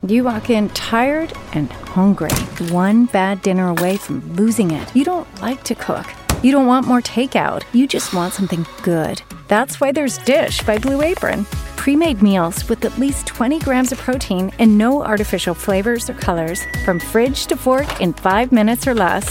You walk in tired and hungry, one bad dinner away from losing it. You don't like to cook. You don't want more takeout. You just want something good. That's why there's Dish by Blue Apron. Pre-made meals with at least 20 grams of protein and no artificial flavors or colors. From fridge to fork in 5 minutes or less.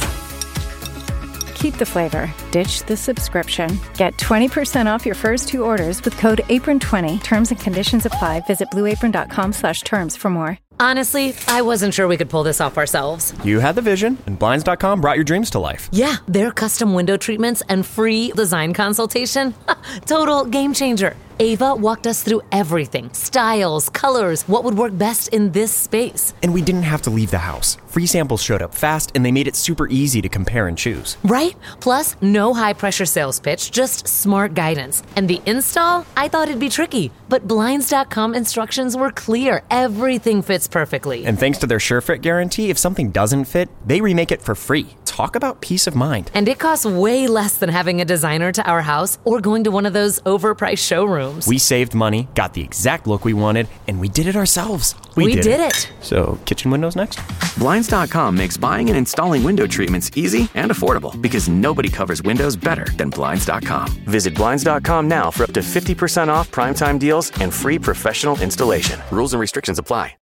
Keep the flavor. Ditch the subscription. Get 20% off your first 2 orders with code APRON20. Terms and conditions apply. Visit blueapron.com/terms for more. Honestly, I wasn't sure we could pull this off ourselves. You had the vision, and Blinds.com brought your dreams to life. Yeah, their custom window treatments and free design consultation. Total game changer. Ava walked us through everything. Styles, colors, what would work best in this space. And we didn't have to leave the house. Free samples showed up fast, and they made it super easy to compare and choose. Right? Plus, no high-pressure sales pitch, just smart guidance. And the install? I thought it'd be tricky, but Blinds.com instructions were clear. Everything fits perfectly. And thanks to their SureFit guarantee, if something doesn't fit, they remake it for free. Talk about peace of mind. And it costs way less than having a designer to our house or going to one of those overpriced showrooms. We saved money, got the exact look we wanted, and we did it ourselves. We did it. So, kitchen windows next? Blinds.com makes buying and installing window treatments easy and affordable because nobody covers windows better than Blinds.com. Visit Blinds.com now for up to 50% off primetime deals and free professional installation. Rules and restrictions apply.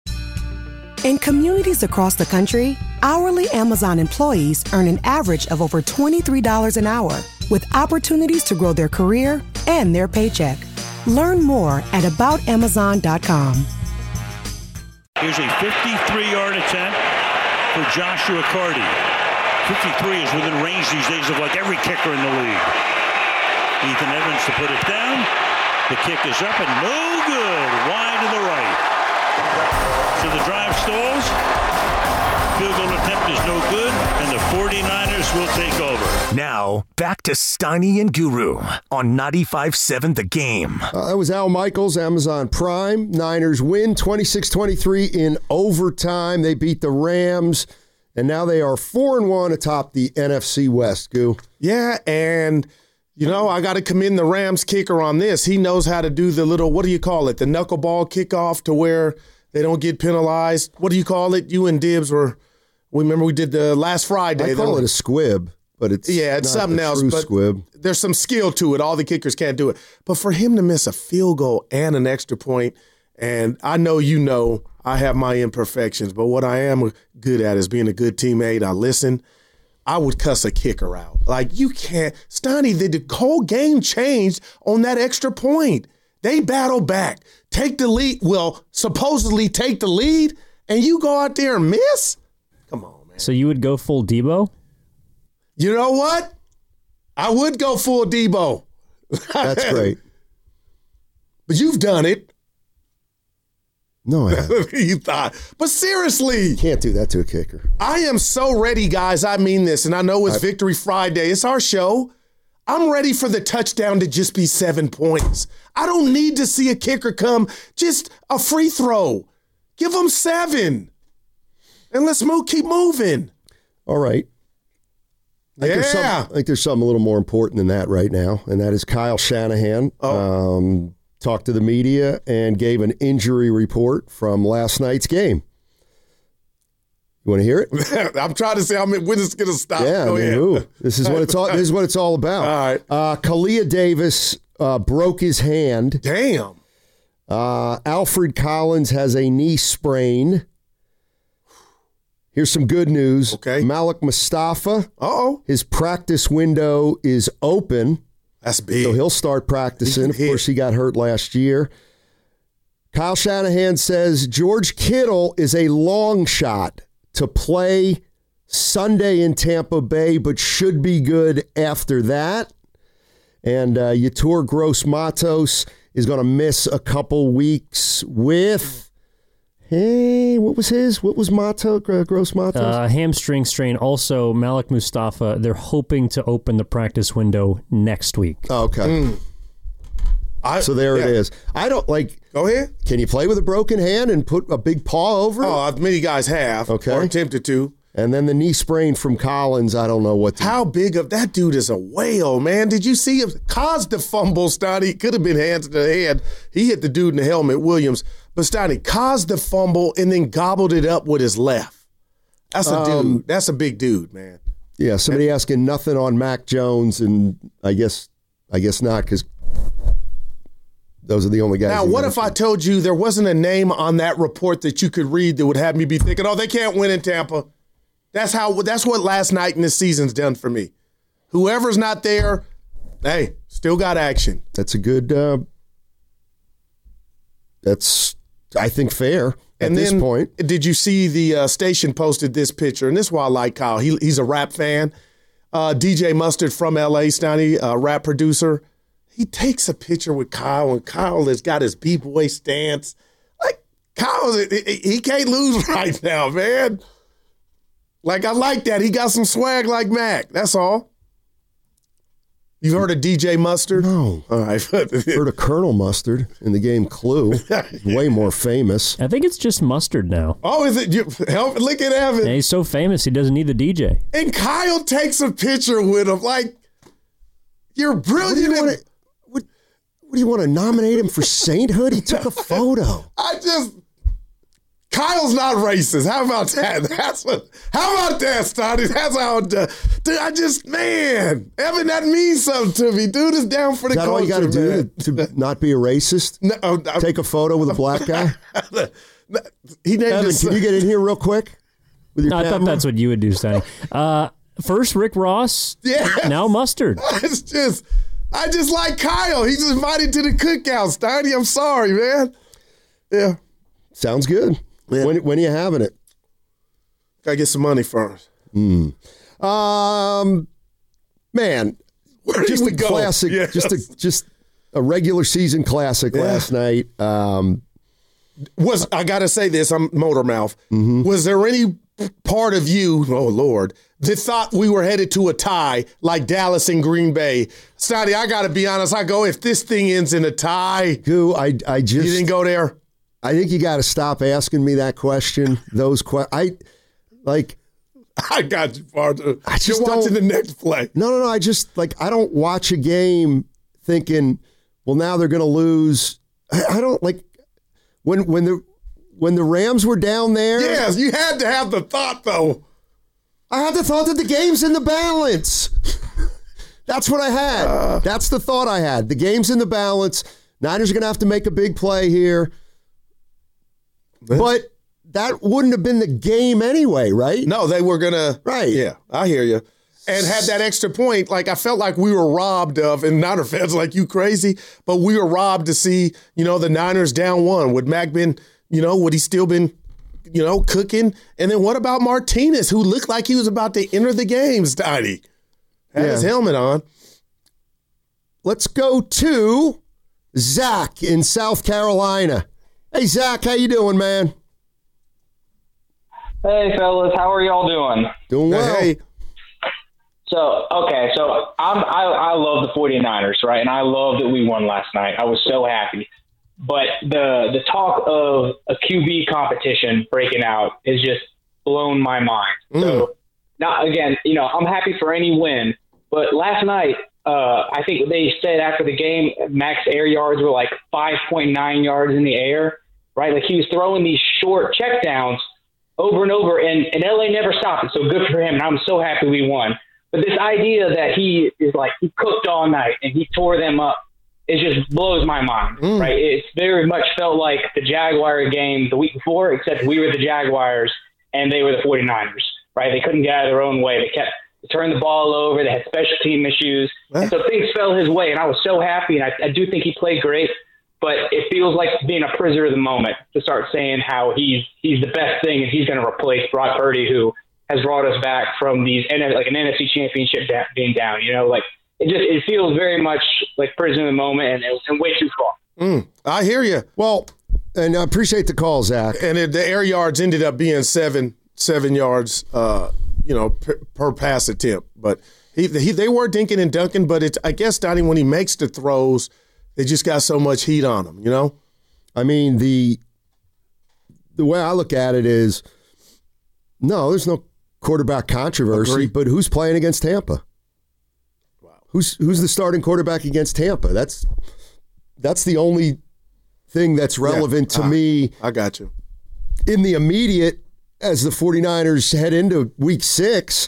In communities across the country, hourly Amazon employees earn an average of over $23 an hour, with opportunities to grow their career and their paycheck. Learn more at aboutamazon.com. Here's a 53-yard attempt for Joshua Carty. 53 is within range these days of like every kicker in the league. Ethan Evans to put it down. The kick is up and no good. Wide to the right. So the drive stalls. Field goal attempt is no good, and the 49ers will take over. Now, back to Steiny and Guru on 95.7 The Game. That was Al Michaels, Amazon Prime. Niners win 26-23 in overtime. They beat the Rams, and now they are 4-1 atop the NFC West, Goo. Yeah, and, you know, I got to commend the Rams kicker on this. He knows how to do the little, what do you call it, the knuckleball kickoff to where they don't get penalized. What do you call it? You and Dibbs remember we did the last Friday. I call it a squib, but it's not something else. But squib. There's some skill to it. All the kickers can't do it. But for him to miss a field goal and an extra point, and I know I have my imperfections, but what I am good at is being a good teammate. I listen. I would cuss a kicker out. Like, you can't. Stoney, the whole game changed on that extra point. They battle back, take the lead. Well, supposedly take the lead, and you go out there and miss? Come on, man. So you would go full Debo? You know what? I would go full Debo. That's great. But you've done it. No, I haven't. You thought. But seriously. You can't do that to a kicker. I am so ready, guys. I mean this, and I know it's Victory Friday. It's our show. I'm ready for the touchdown to just be 7 points. I don't need to see a kicker come. Just a free throw. Give them 7. And let's keep moving. All right. I think there's something a little more important than that right now, and that is Kyle Shanahan talked to the media and gave an injury report from last night's game. You want to hear it? I'm trying to see when it's going to stop. Yeah, this is what it's all. This is what it's all about. All right. Kalia Davis broke his hand. Damn. Alfred Collins has a knee sprain. Here's some good news. Okay. Malik Mustafa. His practice window is open. That's big. So he'll start practicing. Of course, he got hurt last year. Kyle Shanahan says George Kittle is a long shot to play Sunday in Tampa Bay, but should be good after that. And Yetur Gross-Matos is going to miss a couple weeks with... Hey, what was Gross-Matos? Hamstring strain. Also, Malik Mustafa, they're hoping to open the practice window next week. Okay. So there it is. I don't Go ahead. Can you play with a broken hand and put a big paw over it? Oh, many guys have. Okay. Or attempted to. And then the knee sprain from Collins, I don't know what. How big of that dude is a whale, man? Did you see him? Caused the fumble, Stoney. Could have been hands to the head. He hit the dude in the helmet, Williams. But Stoney caused the fumble and then gobbled it up with his left. That's a dude. That's a big dude, man. Yeah, somebody asking nothing on Mac Jones, and I guess not, because those are the only guys. Now, what if I told you there wasn't a name on that report that you could read that would have me be thinking, oh, they can't win in Tampa? That's what last night in this season's done for me. Whoever's not there, hey, still got action. That's a good. That's, I think, fair at this point. Did you see the station posted this picture? And this is why I like Kyle. He's a rap fan. DJ Mustard from LA, Stoney, rap producer. He takes a picture with Kyle, and Kyle has got his B-boy stance. Like, Kyle, he can't lose right now, man. Like, I like that. He got some swag like Mac. That's all. You've heard of DJ Mustard? No. All right. Heard of Colonel Mustard in the game Clue. Way more famous. I think it's just Mustard now. Oh, is it? Look at Evan. Yeah, he's so famous, he doesn't need the DJ. And Kyle takes a picture with him. Like, you're brilliant. What do you want to nominate him for sainthood? He took a photo. Kyle's not racist. How about that? How about that, Stoney? That's how. Dude, man, Evan, that means something to me. Dude is down for the culture. Is that all you got to do to not be a racist? No, take a photo with a black guy. Evan, can you get in here real quick? With your I thought that's what you would do, Stoney. First Rick Ross. Yes. Now Mustard. I just like Kyle. He's invited to the cookout, Stoney. I'm sorry, man. Yeah. Sounds good. Yeah. When are you having it? Gotta get some money first. Man, just a classic. Yes. Just a regular season classic last night. I gotta say this? I'm motor mouth. Mm-hmm. Was there any part of you, oh Lord, that thought we were headed to a tie like Dallas and Green Bay? Stoney, I gotta be honest. I go, if this thing ends in a tie, I just you didn't go there. I think you got to stop asking me that question. I got you, Parker. You're watching the next play. No. I just I don't watch a game thinking, well, now they're going to lose. I don't like when the Rams were down there. Yes, you had to have the thought though. I had the thought that the game's in the balance. That's what I had. That's the thought I had. The game's in the balance. Niners are going to have to make a big play here. But that wouldn't have been the game anyway, right? No, they were going to. Right. Yeah, I hear you. And had that extra point, I felt like we were robbed of, and Niner fans like, you crazy? But we were robbed to see, the Niners down one. Would Mac been, would he still been, cooking? And then what about Martinez, who looked like he was about to enter the game, Stoney? Had his helmet on. Let's go to Zach in South Carolina. Hey, Zach, how you doing, man? Hey, fellas. How are y'all doing? Doing well. Hey. So I love the 49ers, right? And I love that we won last night. I was so happy. But the talk of a QB competition breaking out has just blown my mind. So, now, again, I'm happy for any win. But last night, I think they said after the game, max air yards were 5.9 yards in the air, right? He was throwing these short checkdowns over and over, and LA never stopped it. So good for him, and I'm so happy we won. But this idea that he cooked all night and he tore them up, it just blows my mind, right? It's very much felt like the Jaguar game the week before, except we were the Jaguars and they were the 49ers, right? They couldn't get out of their own way. They kept turning the ball over. They had special team issues. And so things fell his way, and I was so happy, and I do think he played great. But it feels like being a prisoner of the moment to start saying how he's the best thing and he's going to replace Brock Purdy, who has brought us back from these an NFC championship being down. It feels very much like prisoner of the moment and way too far. I hear you. Well, and I appreciate the call, Zach. And the air yards ended up being seven yards, per pass attempt. But they were dinking and dunking. But I guess, Donnie, when he makes the throws, they just got so much heat on them, I mean, the way I look at it is, no, there's no quarterback controversy, but who's playing against Tampa? Wow. Who's the starting quarterback against Tampa? That's the only thing that's relevant to me. I got you. In the immediate, as the 49ers head into week 6,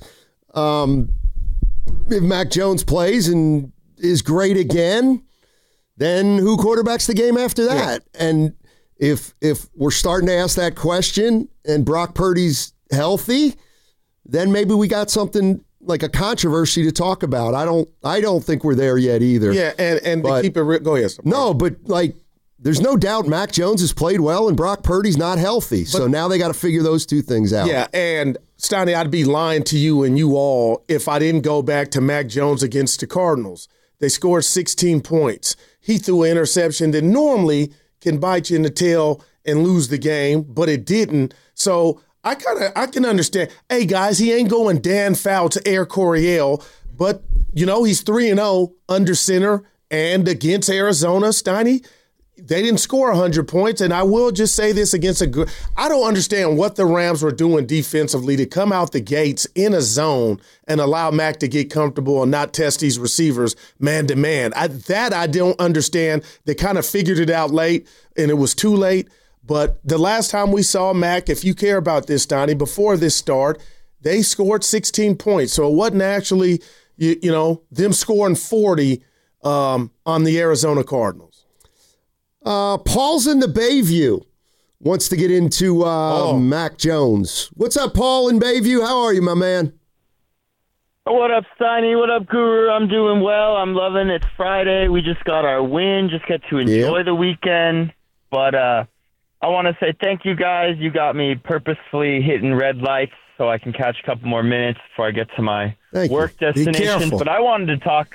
if Mac Jones plays and is great again, then who quarterbacks the game after that? Yeah. And if we're starting to ask that question and Brock Purdy's healthy, then maybe we got something like a controversy to talk about. I don't think we're there yet either. Yeah, and to keep it real, go ahead. No, but like there's no doubt Mac Jones has played well and Brock Purdy's not healthy. So now they got to figure those two things out. Yeah, and Steiny, I'd be lying to you and you all if I didn't go back to Mac Jones against the Cardinals. They scored 16 points. He threw an interception that normally can bite you in the tail and lose the game, but it didn't. So I can understand. Hey, guys, he ain't going Dan Fouts to Air Coryell, but, he's 3-0 under center and against Arizona, Steiny. They didn't score 100 points, and I will just say this against I don't understand what the Rams were doing defensively to come out the gates in a zone and allow Mac to get comfortable and not test these receivers man-to-man. I don't understand. They kind of figured it out late, and it was too late. But the last time we saw Mac, if you care about this, Donnie, before this start, they scored 16 points. So it wasn't actually, them scoring 40 on the Arizona Cardinals. Paul's in the Bayview. Wants to get into Mac Jones. What's up, Paul in Bayview? How are you, my man? What up, Steiny? What up, Guru? I'm doing well. I'm loving it. It's Friday. We just got our win. Just get to enjoy the weekend. But I want to say thank you, guys. You got me purposefully hitting red lights so I can catch a couple more minutes before I get to my work destination. But I wanted to talk.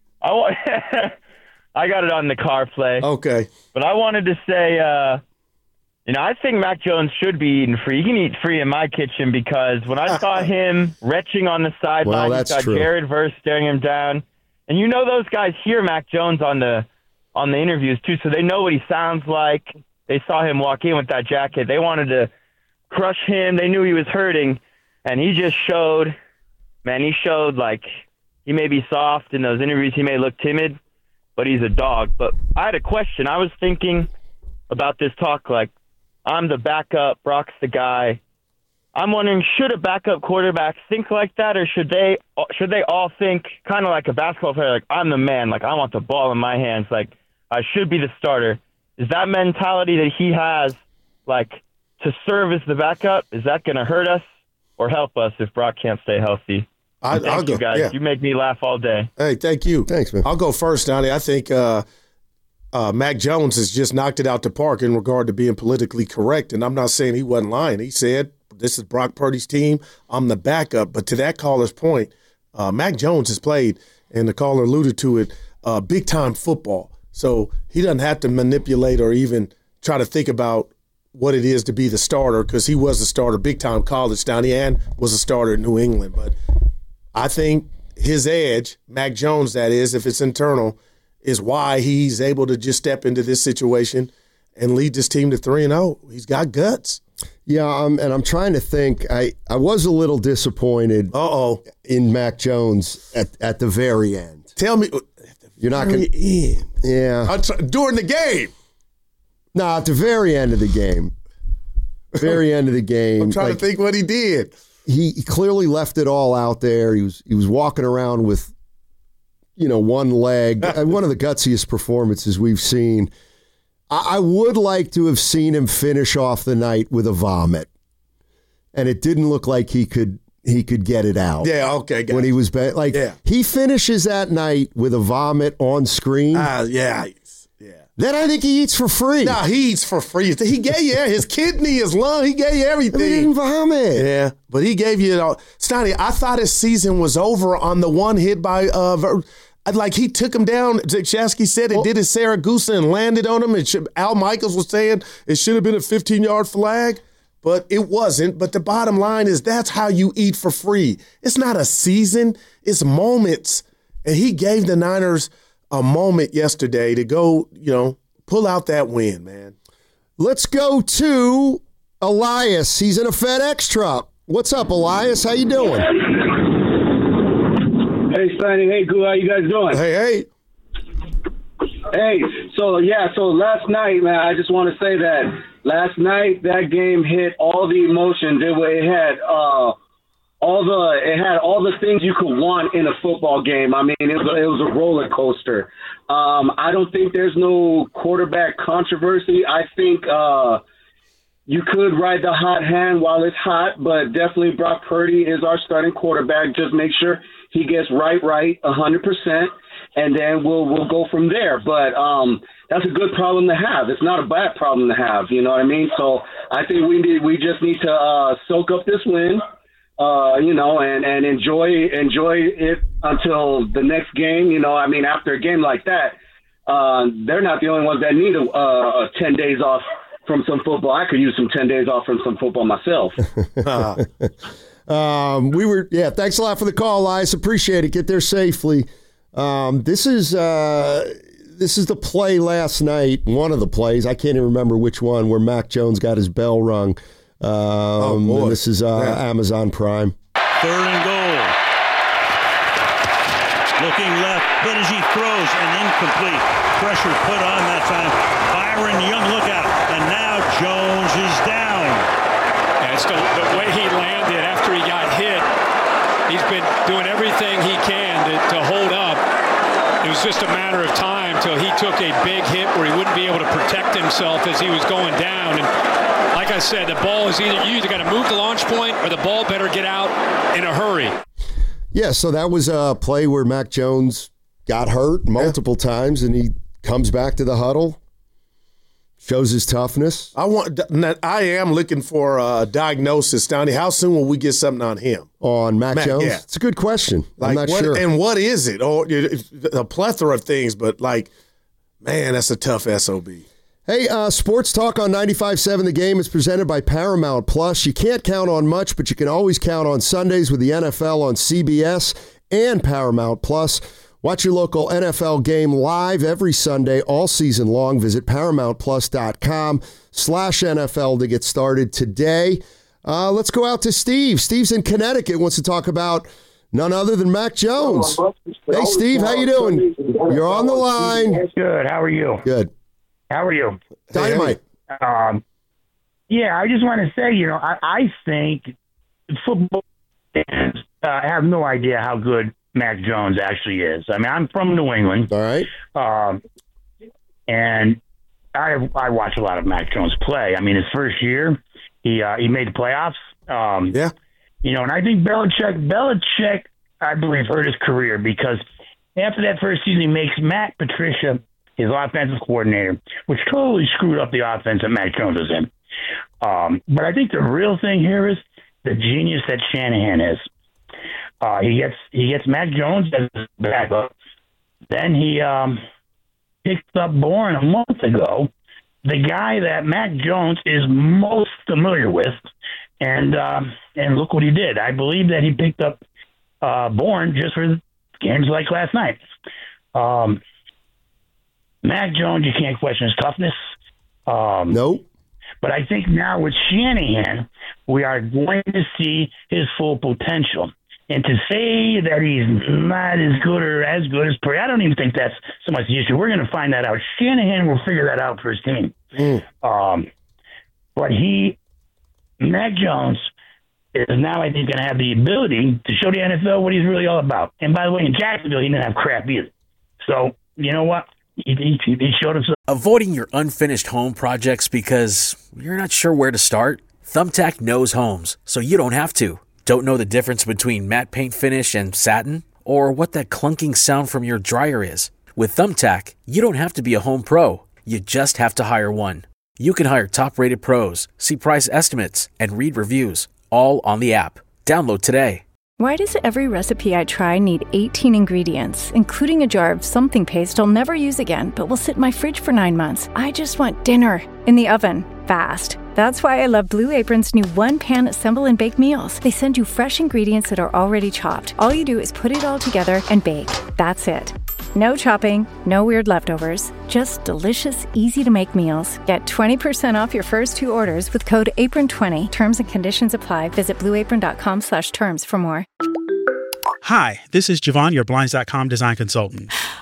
I got it on the CarPlay. Okay. But I wanted to say, I think Mac Jones should be eating free. He can eat free in my kitchen because when I saw him retching on the sideline, he's got Jared Verse staring him down. And those guys hear Mac Jones on the interviews too, so they know what he sounds like. They saw him walk in with that jacket. They wanted to crush him. They knew he was hurting. And he just showed like he may be soft in those interviews. He may look timid, but he's a dog. But I had a question. I was thinking about this talk, like, I'm the backup, Brock's the guy. I'm wondering, should a backup quarterback think like that, or should they all think kind of like a basketball player, like, I'm the man, like, I want the ball in my hands, like, I should be the starter. Is that mentality that he has, like, to serve as the backup, is that going to hurt us or help us if Brock can't stay healthy? Thank you, guys. Yeah. You make me laugh all day. Hey, thank you. Thanks, man. I'll go first, Donnie. I think Mac Jones has just knocked it out the park in regard to being politically correct, and I'm not saying he wasn't lying. He said, this is Brock Purdy's team. I'm the backup. But to that caller's point, Mac Jones has played, and the caller alluded to it, big-time football. So he doesn't have to manipulate or even try to think about what it is to be the starter because he was a starter, big-time college, Donnie, and was a starter in New England. But I think his edge, Mac Jones, that is, if it's internal, is why he's able to just step into this situation and lead this team to 3-0. He's got guts. Yeah, and I'm trying to think. I was a little disappointed in Mac Jones at the very end. Tell me. You're not going to. Yeah. During the game. No, at the very end of the game. Very end of the game. I'm trying to think what he did. He clearly left it all out there. He was walking around with, one leg. One of the gutsiest performances we've seen. I would like to have seen him finish off the night with a vomit, and it didn't look like he could get it out. Yeah, okay. When he was he finishes that night with a vomit on screen. Yeah. Then I think he eats for free. No, he eats for free. He gave you his kidney, his lung. He gave you everything. He didn't vomit. Yeah, but he gave you it all. Steiny, I thought his season was over on the one hit by he took him down. Shasky said it did his Saragusa and landed on him. Al Michaels was saying it should have been a 15-yard flag, but it wasn't. But the bottom line is that's how you eat for free. It's not a season. It's moments. And he gave the Niners a moment yesterday to go, pull out that win, man. Let's go to Elias. He's in a FedEx truck. What's up, Elias? How you doing? Hey, Steiny. Hey, Goo. How you guys doing? Hey. Hey, so last night, man, I just want to say that last night that game hit all the emotions. It had all the things you could want in a football game. I mean, it was a roller coaster. I don't think there's no quarterback controversy. I think you could ride the hot hand while it's hot, but definitely Brock Purdy is our starting quarterback. Just make sure he gets right 100%. And then we'll go from there. But that's a good problem to have. It's not a bad problem to have. You know what I mean? So I think we just need to soak up this win, and enjoy it until the next game. You know, I mean, after a game like that, they're not the only ones that need a 10 days off from some football. I could use some 10 days off from some football myself. Thanks a lot for the call, Elias. Appreciate it. Get there safely. This is the play last night. One of the plays, I can't even remember which one, where Mac Jones got his bell rung. And this is Amazon Prime. 3rd and goal. Looking left, Pedigy throws and incomplete. Pressure put on that time. Byron Young, look out, and now Jones is down. That's the way he landed after he got hit. He's been doing everything he can to hold up. It was just a matter of time till he took a big hit where he wouldn't be able to protect himself as he was going down. And like I said, the ball is you either got to move the launch point or the ball better get out in a hurry. Yeah, so that was a play where Mac Jones got hurt multiple times, and he comes back to the huddle, shows his toughness. I am looking for a diagnosis, Donnie. How soon will we get something on him? On Mac Jones? Yeah. It's a good question. I'm not sure. And what is it? Oh, a plethora of things, but man, that's a tough SOB. Hey, Sports Talk on 95.7 The Game is presented by Paramount Plus. You can't count on much, but you can always count on Sundays with the NFL on CBS and Paramount Plus. Watch your local NFL game live every Sunday all season long. Visit ParamountPlus.com/NFL to get started today. Let's go out to Steve. Steve's in Connecticut, wants to talk about none other than Mac Jones. Hey, Steve, how you doing? You're on the line. Good. How are you? Good. How are you? Dynamite. I just want to say, I think football fans have no idea how good Mac Jones actually is. I mean, I'm from New England. All right. And I watch a lot of Mac Jones play. I mean, his first year, he made the playoffs. And I think Belichick, I believe, hurt his career because after that first season, he makes Matt Patricia his offensive coordinator, which totally screwed up the offense that Mac Jones was in. But I think the real thing here is the genius that Shanahan is. He gets Mac Jones as his backup. Then he picked up Bourne a month ago, the guy that Mac Jones is most familiar with, and look what he did. I believe that he picked up Bourne just for games like last night. Mac Jones, you can't question his toughness. Nope. But I think now with Shanahan, we are going to see his full potential. And to say that he's not as good or as good as Purdy, I don't even think that's so much the issue. We're going to find that out. Shanahan will figure that out for his team. But Mac Jones is now, I think, going to have the ability to show the NFL what he's really all about. And by the way, in Jacksonville, he didn't have crap either. So, you know what? He showed us. Avoiding your unfinished home projects because you're not sure where to start? Thumbtack knows homes, so you don't have to. Don't know the difference between matte paint finish and satin? Or what that clunking sound from your dryer is? With Thumbtack, you don't have to be a home pro. You just have to hire one. You can hire top-rated pros, see price estimates, and read reviews, all on the app. Download today. Why does every recipe I try need 18 ingredients, including a jar of something paste I'll never use again, but will sit in my fridge for 9 months? I just want dinner in the oven, fast. That's why I love Blue Apron's new one-pan assemble and bake meals. They send you fresh ingredients that are already chopped. All you do is put it all together and bake. That's it. No chopping, no weird leftovers, just delicious, easy-to-make meals. Get 20% off your first 2 orders with code APRON20. Terms and conditions apply. Visit blueapron.com/terms for more. Hi, this is Javon, your Blinds.com design consultant.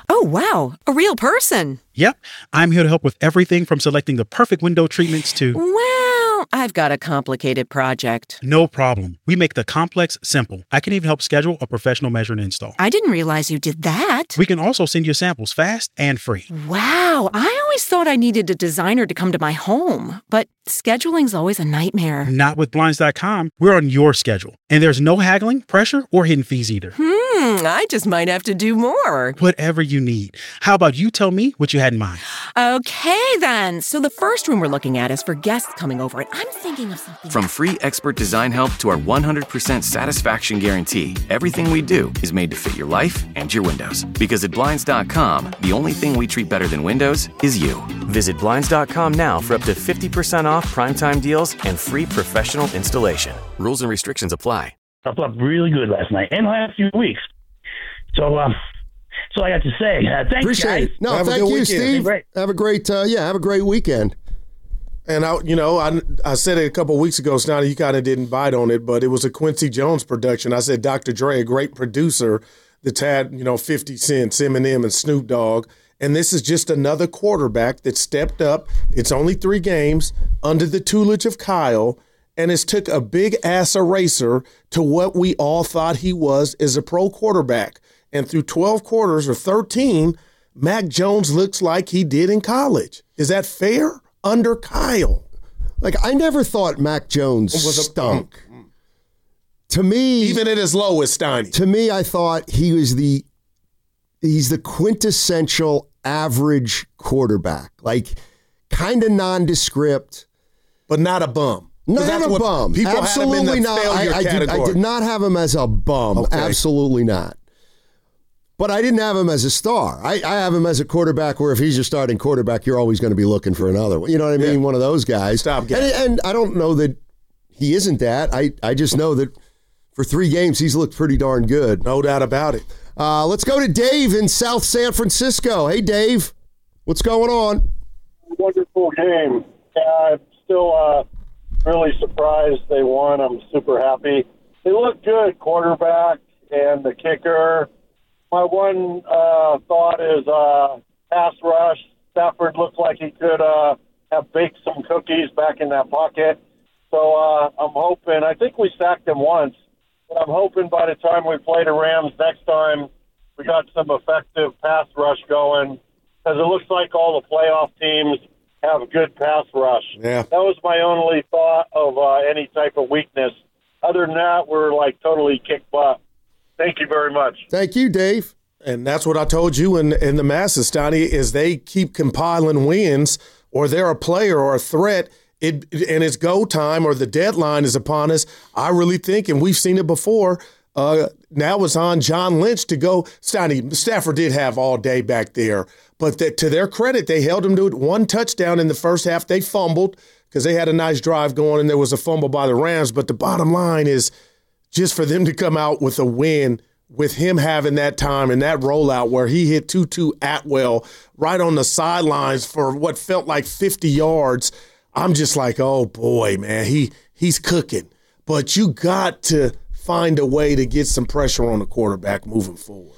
Oh, wow. A real person. Yep. I'm here to help with everything from selecting the perfect window treatments to... Well, I've got a complicated project. No problem. We make the complex simple. I can even help schedule a professional measure and install. I didn't realize you did that. We can also send you samples fast and free. Wow. I always thought I needed a designer to come to my home, but scheduling's always a nightmare. Not with Blinds.com. We're on your schedule. And there's no haggling, pressure, or hidden fees either. I just might have to do more. Whatever you need. How about you tell me what you had in mind? Okay, then. So the first room we're looking at is for guests coming over, and I'm thinking of something. From free expert design help to our 100% satisfaction guarantee, everything we do is made to fit your life and your windows. Because at Blinds.com, the only thing we treat better than windows is you. Visit Blinds.com now for up to 50% off primetime deals and free professional installation. Rules and restrictions apply. I slept really good last night and the last few weeks. So, that's all I got to say. Thanks, Appreciate guys. it. No, thank you, Steve. Have a great, have a great weekend. And I said it a couple of weeks ago, Snotty, you kind of didn't bite on it, but it was a Quincy Jones production. I said Dr. Dre, a great producer that's had, 50 Cent, Eminem, and Snoop Dogg. And this is just another quarterback that stepped up. It's only 3 games under the tutelage of Kyle, and it's took a big-ass eraser to what we all thought he was as a pro quarterback. And through 12 quarters or 13, Mac Jones looks like he did in college. Is that fair? Under Kyle. Like, I never thought Mac Jones stunk. To me... Even at his lowest, Steiny. To me, I thought he's the quintessential average quarterback. Like, kind of nondescript. But not a bum. Not a bum. Absolutely not. I did not have him as a bum. Okay. Absolutely not. But I didn't have him as a star. I have him as a quarterback where if he's your starting quarterback, you're always going to be looking for another one. You know what I mean? Yeah. One of those guys. And I don't know that he isn't that. I just know that for 3 games, he's looked pretty darn good. No doubt about it. Let's go to Dave in South San Francisco. Hey, Dave. What's going on? Wonderful game. I'm still really surprised they won. I'm super happy. They look good, quarterback and the kicker. My one thought is pass rush. Stafford looked like he could have baked some cookies back in that pocket. So I'm hoping, I think we sacked him once, but I'm hoping by the time we play the Rams next time, we got some effective pass rush going, because it looks like all the playoff teams have a good pass rush. Yeah. That was my only thought of any type of weakness. Other than that, we're like totally kick butt. Thank you very much. Thank you, Dave. And that's what I told you in the masses, Stoney, is they keep compiling wins, or they're a player or a threat, and it's go time or the deadline is upon us. I really think, and we've seen it before, now it's on John Lynch to go. Stafford did have all day back there, but to their credit, they held him to 1 touchdown in the first half. They fumbled because they had a nice drive going, and there was a fumble by the Rams. But the bottom line is just for them to come out with a win with him having that time and that rollout where he hit Tutu Atwell right on the sidelines for what felt like 50 yards. I'm just like, oh, boy, man, he's cooking. But you got to find a way to get some pressure on the quarterback moving forward.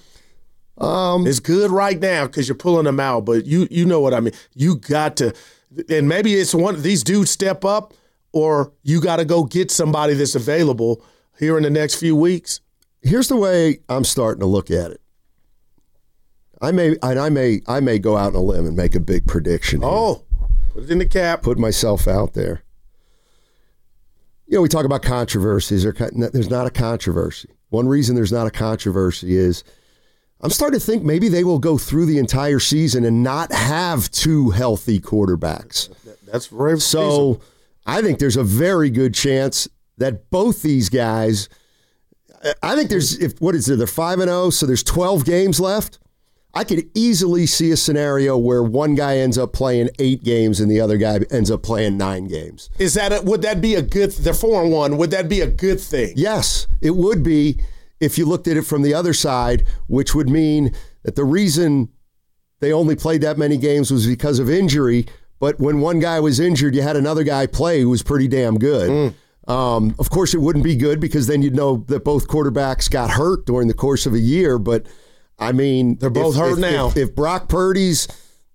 It's good right now because you're pulling them out, but you know what I mean. You got to, and maybe it's one of these dudes step up, or you got to go get somebody that's available here in the next few weeks. Here's the way I'm starting to look at it. I may go out on a limb and make a big prediction here. Oh, put it in the cap. Put myself out there. You know, we talk about controversies. There's not a controversy. One reason there's not a controversy is I'm starting to think maybe they will go through the entire season and not have 2 healthy quarterbacks. That's very so. reasonable. I think there's a very good chance that both these guys. I think they're 5-0, so there's 12 games left. I could easily see a scenario where one guy ends up playing 8 games and the other guy ends up playing 9 games. Would that be a good? They're 4-1. Would that be a good thing? Yes, it would be if you looked at it from the other side, which would mean that the reason they only played that many games was because of injury. But when one guy was injured, you had another guy play who was pretty damn good. Of course, it wouldn't be good because then you'd know that both quarterbacks got hurt during the course of a year. But I mean, they're both hurt now. If Brock Purdy's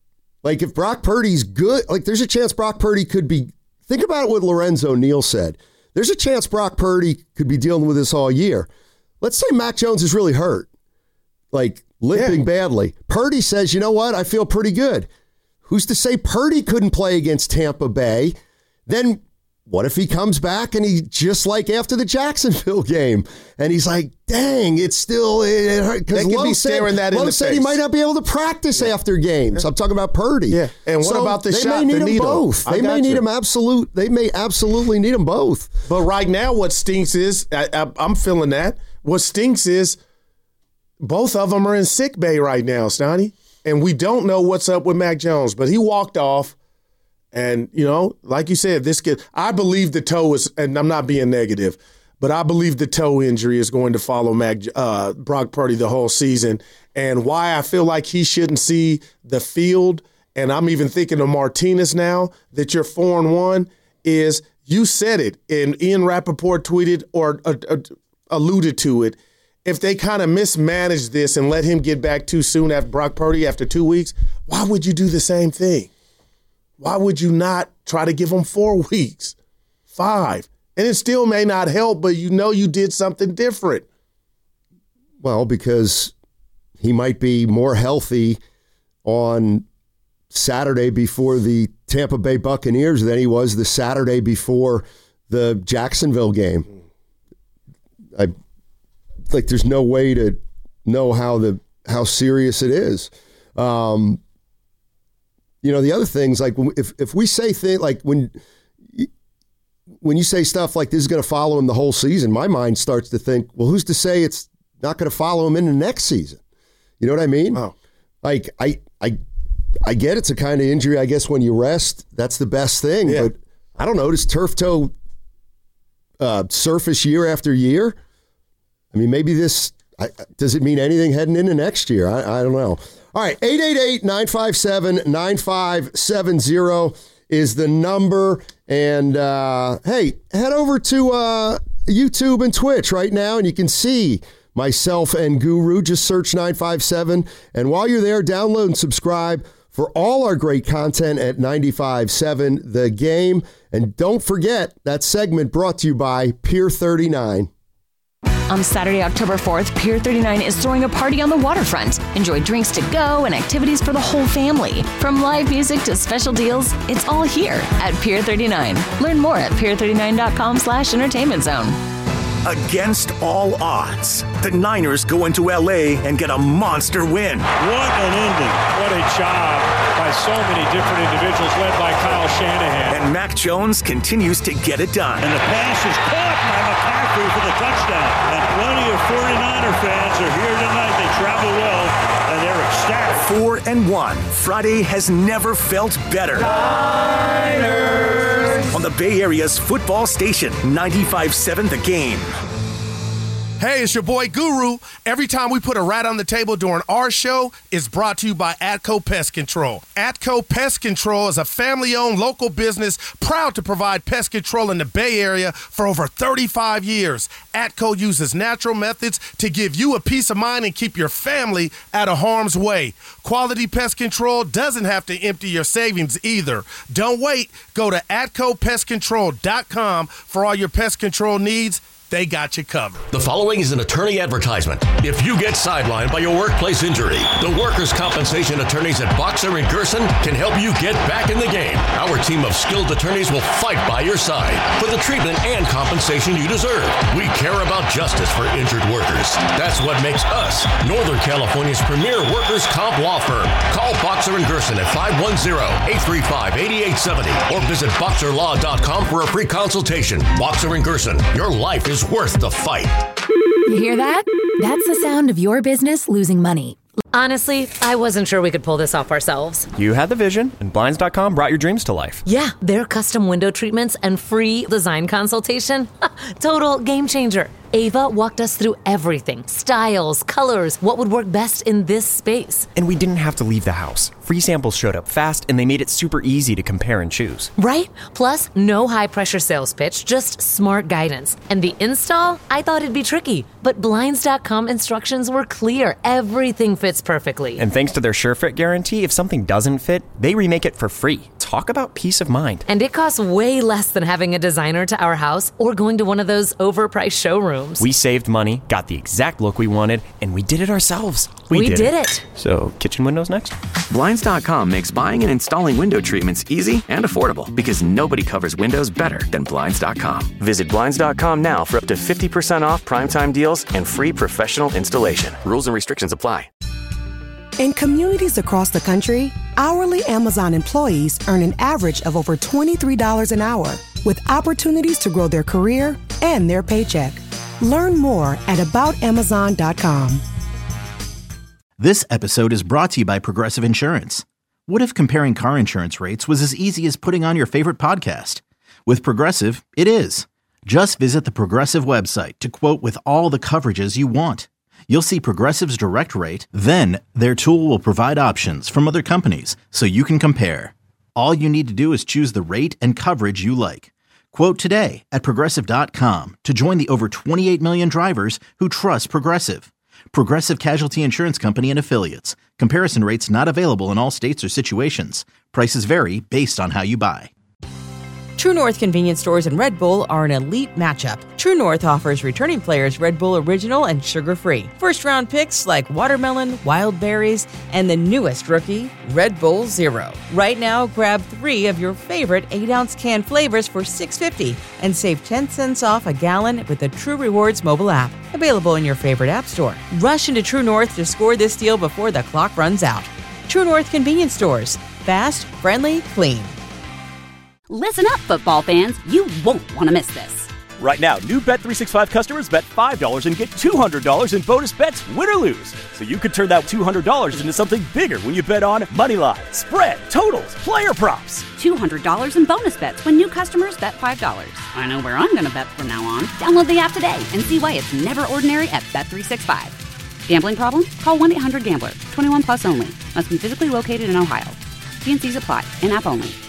good, like there's a chance Brock Purdy could be. Think about what Lorenzo Neal said. There's a chance Brock Purdy could be dealing with this all year. Let's say Mac Jones is really hurt, like limping badly. Purdy says, you know what? I feel pretty good. Who's to say Purdy couldn't play against Tampa Bay? Then what if he comes back and he just like after the Jacksonville game and he's like, dang, it's still because Lowe said he might not be able to practice after games. I'm talking about Purdy. Yeah, and what about the shot? They may need them needle? both. They may need them They may absolutely need them both. But right now, what stinks is I'm feeling that. What stinks is both of them are in sick bay right now, Stoney, and we don't know what's up with Mac Jones. But he walked off. And, you know, like you said, this kid, I believe the toe is, and I'm not being negative, but I believe the toe injury is going to follow Brock Purdy the whole season. And why I feel like he shouldn't see the field, and I'm even thinking of Martinez now, that you're 4-1, is you said it, and Ian Rappaport tweeted or alluded to it. If they kind of mismanage this and let him get back too soon after Brock Purdy after 2 weeks, why would you do the same thing? Why would you not try to give him 4 weeks, 5? And it still may not help, but you know you did something different. Well, because he might be more healthy on Saturday before the Tampa Bay Buccaneers than he was the Saturday before the Jacksonville game. There's no way to know how serious it is. You know, the other things, like if we say things like when you say stuff like this is going to follow him the whole season, my mind starts to think, well, who's to say it's not going to follow him in the next season? You know what I mean? Oh. Like I get it's a kind of injury, I guess, when you rest, that's the best thing. Yeah. But I don't know, does turf toe surface year after year? I mean, maybe does it mean anything heading into next year? I don't know. All right, 888-957-9570 is the number. And, hey, head over to YouTube and Twitch right now, and you can see myself and Guru. Just search 957. And while you're there, download and subscribe for all our great content at 95.7 The Game. And don't forget that segment brought to you by Pier 39. On Saturday, October 4th, Pier 39 is throwing a party on the waterfront. Enjoy drinks to go and activities for the whole family. From live music to special deals, it's all here at Pier 39. Learn more at pier39.com/entertainment zone. Against all odds, the Niners go into L.A. and get a monster win. What an ending. What a job by so many different individuals led by Kyle Shanahan. And Mac Jones continues to get it done. And the pass is caught by McCaffrey for the touchdown. And plenty of 49er fans are here tonight. They travel well, and they're ecstatic. 4-1. Friday has never felt better. Niners! On the Bay Area's football station, 95.7 The Game. Hey, it's your boy Guru. Every time we put a rat on the table during our show, it's brought to you by Atco Pest Control. Atco Pest Control is a family-owned local business proud to provide pest control in the Bay Area for over 35 years. Atco uses natural methods to give you a peace of mind and keep your family out of harm's way. Quality pest control doesn't have to empty your savings either. Don't wait. Go to AtcoPestControl.com for all your pest control needs. They got you covered. The following is an attorney advertisement. If you get sidelined by your workplace injury, the workers' compensation attorneys at Boxer & Gerson can help you get back in the game. Our team of skilled attorneys will fight by your side for the treatment and compensation you deserve. We care about justice for injured workers. That's what makes us Northern California's premier workers' comp law firm. Call Boxer & Gerson at 510-835-8870 or visit boxerlaw.com for a free consultation. Boxer & Gerson, your life is worth the fight. You hear that? That's the sound of your business losing money. Honestly, I wasn't sure we could pull this off ourselves. You had the vision, and Blinds.com brought your dreams to life. Yeah, their custom window treatments and free design consultation. Total game changer. Ava walked us through everything. Styles, colors, what would work best in this space. And we didn't have to leave the house. Free samples showed up fast, and they made it super easy to compare and choose. Right? Plus, no high-pressure sales pitch, just smart guidance. And the install? I thought it'd be tricky, but Blinds.com instructions were clear. Everything fits perfectly. And thanks to their SureFit guarantee, if something doesn't fit, they remake it for free. Talk about peace of mind. And it costs way less than having a designer to our house or going to one of those overpriced showrooms. We saved money, got the exact look we wanted, and we did it ourselves. We did it. So, kitchen windows next? Blinds.com makes buying and installing window treatments easy and affordable because nobody covers windows better than Blinds.com. Visit Blinds.com now for up to 50% off primetime deals and free professional installation. Rules and restrictions apply. In communities across the country, hourly Amazon employees earn an average of over $23 an hour, with opportunities to grow their career and their paycheck. Learn more at aboutamazon.com. This episode is brought to you by Progressive Insurance. What if comparing car insurance rates was as easy as putting on your favorite podcast? With Progressive, it is. Just visit the Progressive website to quote with all the coverages you want. You'll see Progressive's direct rate, then their tool will provide options from other companies so you can compare. All you need to do is choose the rate and coverage you like. Quote today at Progressive.com to join the over 28 million drivers who trust Progressive. Progressive Casualty Insurance Company and Affiliates. Comparison rates not available in all states or situations. Prices vary based on how you buy. True North convenience stores and Red Bull are an elite matchup. True North offers returning players Red Bull Original and sugar-free. First-round picks like watermelon, wild berries, and the newest rookie, Red Bull Zero. Right now, grab 3 of your favorite 8-ounce can flavors for $6.50 and save 10 cents off a gallon with the True Rewards mobile app. Available in your favorite app store. Rush into True North to score this deal before the clock runs out. True North convenience stores. Fast, friendly, clean. Listen up, football fans. You won't want to miss this. Right now, new Bet365 customers bet $5 and get $200 in bonus bets, win or lose. So you could turn that $200 into something bigger when you bet on moneyline, spread, totals, player props. $200 in bonus bets when new customers bet $5. I know where I'm going to bet from now on. Download the app today and see why it's never ordinary at Bet365. Gambling problem? Call 1-800-GAMBLER. 21 plus only. Must be physically located in Ohio. T&Cs apply. In-app only.